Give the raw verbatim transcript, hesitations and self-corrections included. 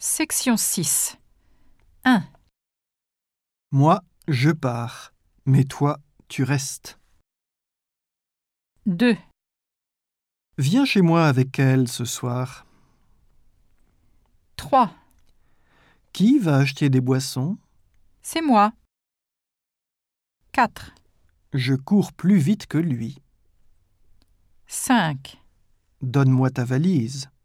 Section six. un. Moi, je pars, mais toi, tu restes. deux. Viens chez moi avec elle ce soir. trois. Qui va acheter des boissons? C'est moi. quatre. Je cours plus vite que lui. cinq. Donne-moi ta valise.